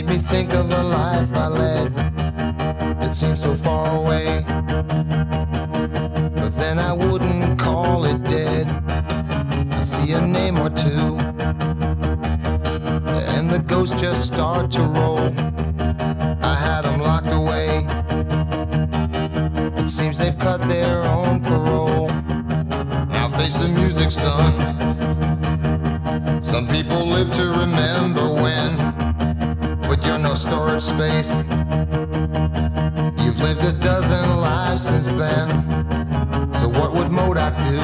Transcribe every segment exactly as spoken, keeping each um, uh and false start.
made me think of a life I led. It seemed so far away, but then I wouldn't call it dead. I see a name or two, and the ghosts just start to roll. I had them locked away. It seems they've cut their own parole. Now face the music, son. Some people live to remember when, but you're no storage space. You've lived a dozen lives since then. So what would Modoc do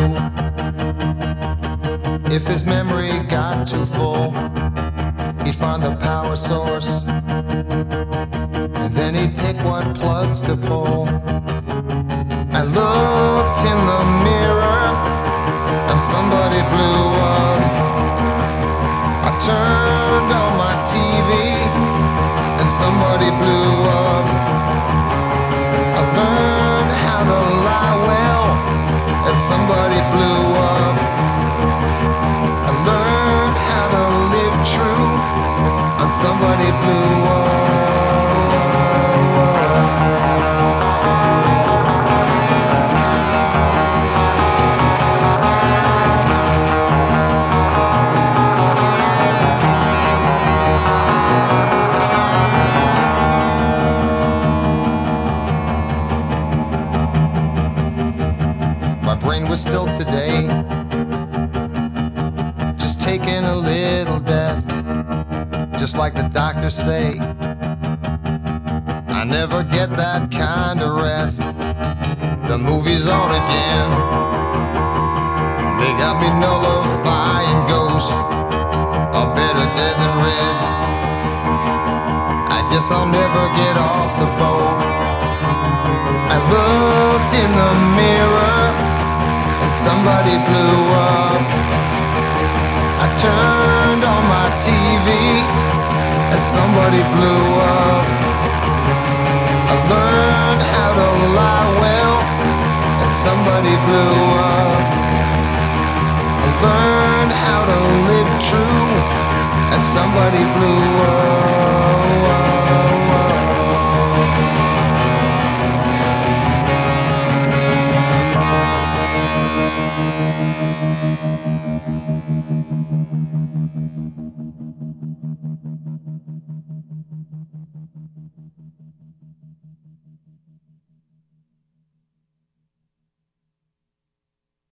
if his memory got too full? He'd find the power source, and then he'd pick what plugs to pull. I looked in the mirror, and somebody blew up. I turned on my T V, and somebody blew up. I learned how to lie well, as somebody blew up. I learned how to live true, and somebody blew up. Was still today, just taking a little death, just like the doctors say. I never get that kind of rest. The movie's on again. They got me nullifying ghosts, are better dead than red. I guess I'll never get off the boat. I looked in the mirror, somebody blew up. I turned on my T V, and somebody blew up. I learned how to lie well, and somebody blew up. I learned how to live true, and somebody blew up.